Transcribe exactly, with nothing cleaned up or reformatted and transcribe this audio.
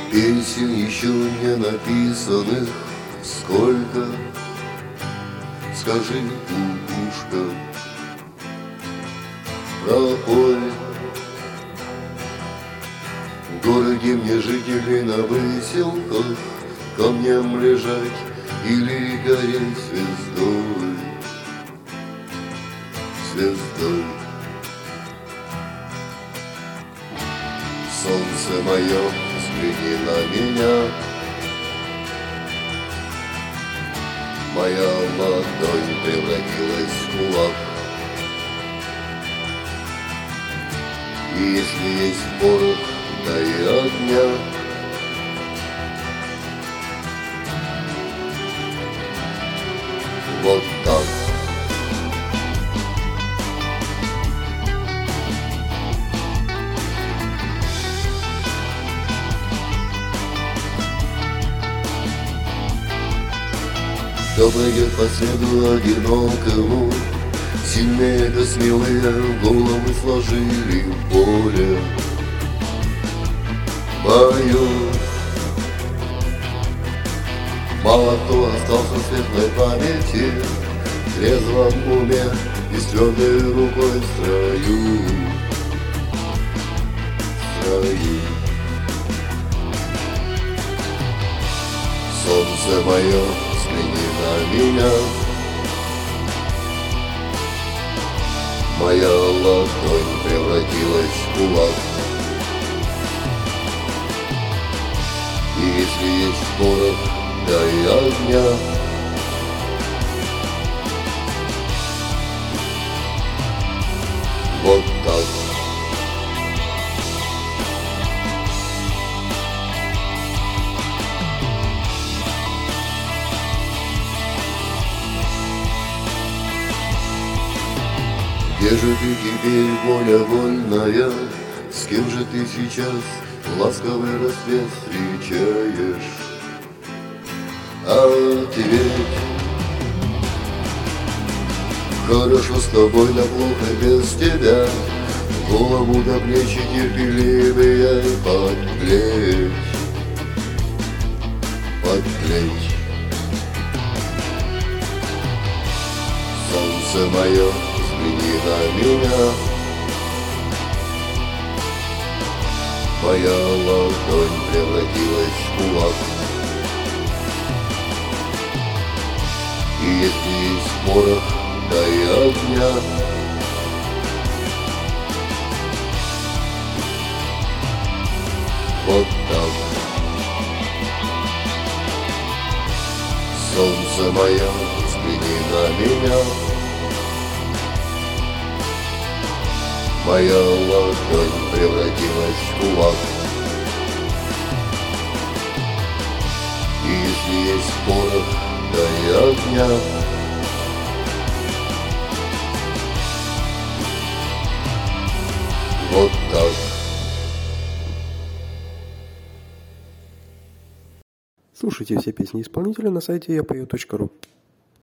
Песен еще не написанных сколько, скажи, кукушка, пропой. В городе мне жить или на выселках, камням лежать или гореть звездой, звездой. Солнце мое, взгляни на меня, моя ладонь превратилась в кулак. И если есть порох, дай огня. Вот так. Кто пойдет по следу одинокому, сильнее да смелые головы сложили в поле бою. Мало кто остался в светлой памяти, в трезвом уме и с твердой рукой в строю, в строю. Солнце мое, взгляни на меня, моя ладонь превратилась в кулак. И если есть порох, дай огня. Вот так. Где же ты теперь, воля вольная? С кем же ты сейчас ласковый рассвет встречаешь? Ответь. Хорошо с тобой, да плохо без тебя. Голову до плечи терпеливее подплечь, подплечь. Солнце мое, взгляни на меня, моя ладонь превратилась в кулак. И если есть порох, дай огня. Вот так. Солнце мое, взгляни на меня, моя ладонь превратилась в кулак. И если есть порох, дай огня. Вот так. Слушайте все песни исполнителя на сайте я пою точка ру.